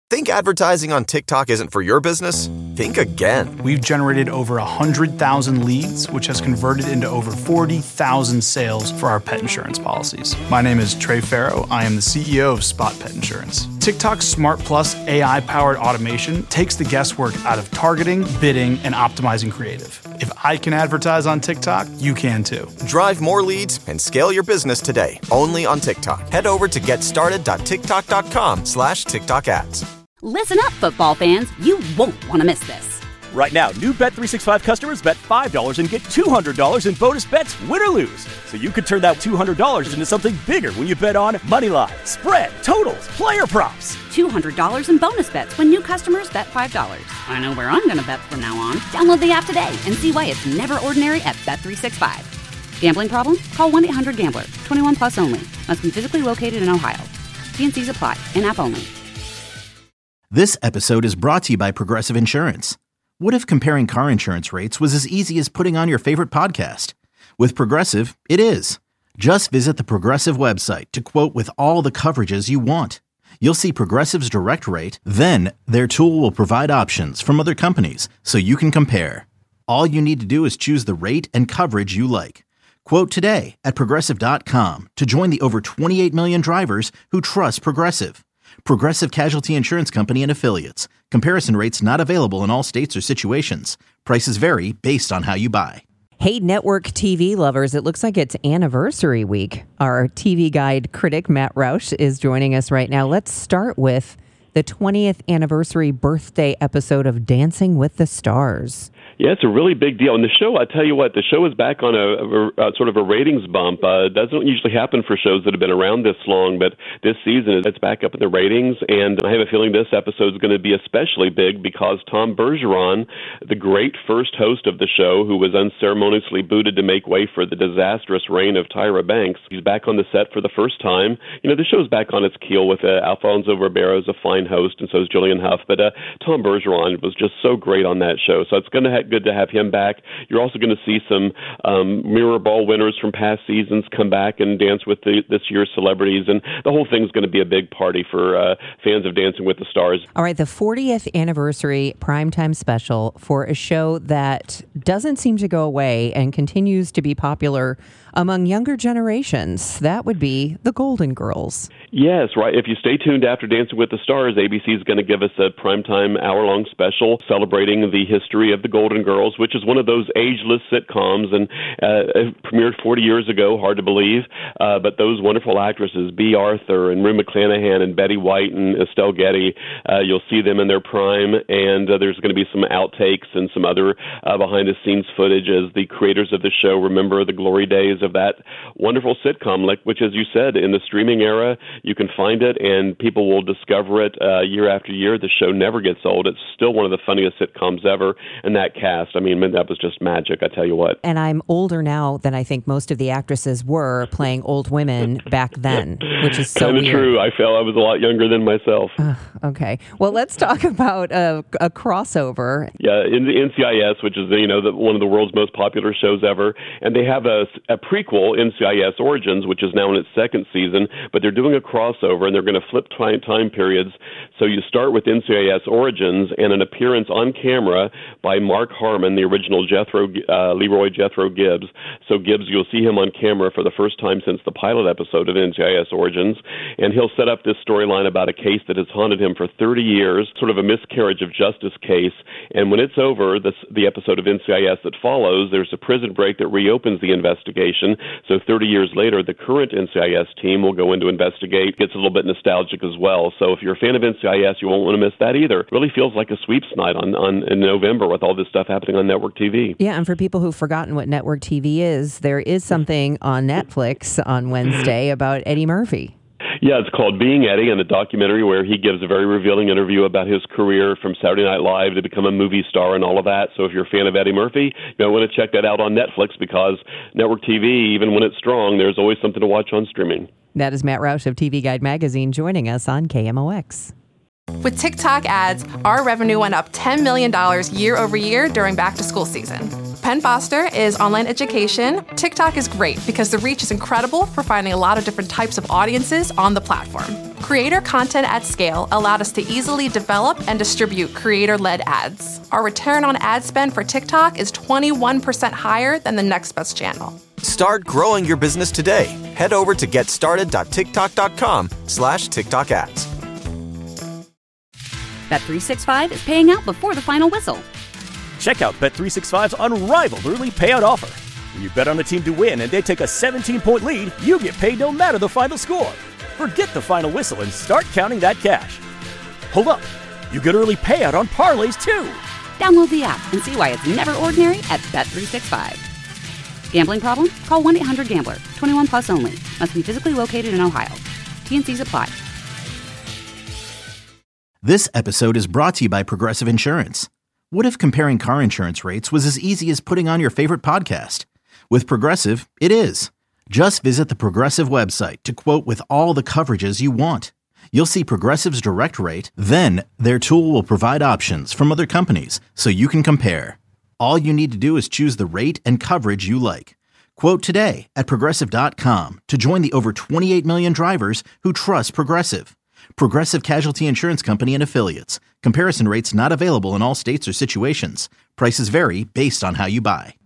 Think advertising on TikTok isn't for your business? Think again. We've generated over 100,000 leads, which has converted into over 40,000 sales for our pet insurance policies. My name is Trey Farrow. I am the CEO of Spot Pet Insurance. TikTok's Smart Plus AI-powered automation takes the guesswork out of targeting, bidding, and optimizing creative. If I can advertise on TikTok, you can too. Drive more leads and scale your business today, only on TikTok. Head over to getstarted.tiktok.com/TikTok ads. Listen up, football fans. You won't want to miss this. Right now, new Bet365 customers bet $5 and get $200 in bonus bets, win or lose. So you could turn that $200 into something bigger when you bet on moneyline, spread, totals, player props. $200 in bonus bets when new customers bet $5. I know where I'm going to bet from now on. Download the app today and see why it's never ordinary at Bet365. Gambling problem? Call 1-800-GAMBLER. 21 plus only. Must be physically located in Ohio. T&Cs apply. In-app only. This episode is brought to you by Progressive Insurance. What if comparing car insurance rates was as easy as putting on your favorite podcast? With Progressive, it is. Just visit the Progressive website to quote with all the coverages you want. You'll see Progressive's direct rate, then their tool will provide options from other companies so you can compare. All you need to do is choose the rate and coverage you like. Quote today at Progressive.com to join the over 28 million drivers who trust Progressive. Progressive Casualty Insurance Company and Affiliates. Comparison rates not available in all states or situations. Prices vary based on how you buy. Hey, network TV lovers, it looks like it's anniversary week. Our TV Guide critic, Matt Roush, is joining us right now. Let's start with the 20th anniversary birthday episode of Dancing with the Stars. Yeah, it's a really big deal. And the show, I tell you what, the show is back on a sort of a ratings bump. It doesn't usually happen for shows that have been around this long, but this season it's back up in the ratings. And I have a feeling this episode is going to be especially big because Tom Bergeron, the great first host of the show, who was unceremoniously booted to make way for the disastrous reign of Tyra Banks, he's back on the set for the first time. You know, the show's back on its keel with Alfonso Ribeiro as a fine host, and so is Julian Huff. But Tom Bergeron was just so great on that show. So it's going to good to have him back. You're also going to see some mirror ball winners from past seasons come back and dance with this year's celebrities, and the whole thing's going to be a big party for fans of Dancing with the Stars. All right, the 40th anniversary primetime special for a show that doesn't seem to go away and continues to be popular among younger generations. That would be the Golden Girls. Yes, right. If you stay tuned after Dancing with the Stars, ABC is going to give us a primetime hour-long special celebrating the history of the Golden Girls, which is one of those ageless sitcoms, and it premiered 40 years ago, hard to believe, but those wonderful actresses, Bea Arthur and Rue McClanahan and Betty White and Estelle Getty, you'll see them in their prime, and there's going to be some outtakes and some other behind-the-scenes footage as the creators of the show remember the glory days of that wonderful sitcom, which, as you said, in the streaming era, you can find it and people will discover it year after year. The show never gets old. It's still one of the funniest sitcoms ever, and that cast, I mean, that was just magic, I tell you what. And I'm older now than I think most of the actresses were playing old women back then, which is so weird. Kind of true. I felt I was a lot younger than myself. Okay. Well, let's talk about a crossover. Yeah, in the NCIS, which is one of the world's most popular shows ever, and they have a prequel, NCIS Origins, which is now in its second season, but they're doing a crossover, and they're going to flip time periods. So you start with NCIS Origins and an appearance on camera by Mark Harmon, the original Leroy Jethro Gibbs. So Gibbs, you'll see him on camera for the first time since the pilot episode of NCIS Origins, and he'll set up this storyline about a case that has haunted him for 30 years, sort of a miscarriage of justice case. And when it's over, the episode of NCIS that follows, there's a prison break that reopens the investigation. So 30 years later, the current NCIS team will go in to investigate. Gets a little bit nostalgic as well. So if you're a fan of NCIS, you won't want to miss that either. It really feels like a sweeps night in November with all this stuff happening on network TV. Yeah, and for people who've forgotten what network TV is, there is something on Netflix on Wednesday about Eddie Murphy. Yeah, it's called Being Eddie, and a documentary where he gives a very revealing interview about his career from Saturday Night Live to become a movie star and all of that. So if you're a fan of Eddie Murphy, you might want to check that out on Netflix, because network TV, even when it's strong, there's always something to watch on streaming. That is Matt Roush of TV Guide Magazine joining us on KMOX. With TikTok ads, our revenue went up $10 million year over year during back-to-school season. Pet Penn Foster is online education. TikTok is great because the reach is incredible for finding a lot of different types of audiences on the platform. Creator content at scale allowed us to easily develop and distribute creator-led ads. Our return on ad spend for TikTok is 21% higher than the next best channel. Start growing your business today. Head over to getstarted.tiktok.com/TikTok ads. Bet365 is paying out before the final whistle. Check out Bet365's unrivaled early payout offer. When you bet on a team to win and they take a 17-point lead, you get paid no matter the final score. Forget the final whistle and start counting that cash. Hold up. You get early payout on parlays, too. Download the app and see why it's never ordinary at Bet365. Gambling problem? Call 1-800-GAMBLER. 21 plus only. Must be physically located in Ohio. T&Cs apply. This episode is brought to you by Progressive Insurance. What if comparing car insurance rates was as easy as putting on your favorite podcast? With Progressive, it is. Just visit the Progressive website to quote with all the coverages you want. You'll see Progressive's direct rate, then their tool will provide options from other companies so you can compare. All you need to do is choose the rate and coverage you like. Quote today at Progressive.com to join the over 28 million drivers who trust Progressive. Progressive Casualty Insurance Company and Affiliates. Comparison rates not available in all states or situations. Prices vary based on how you buy.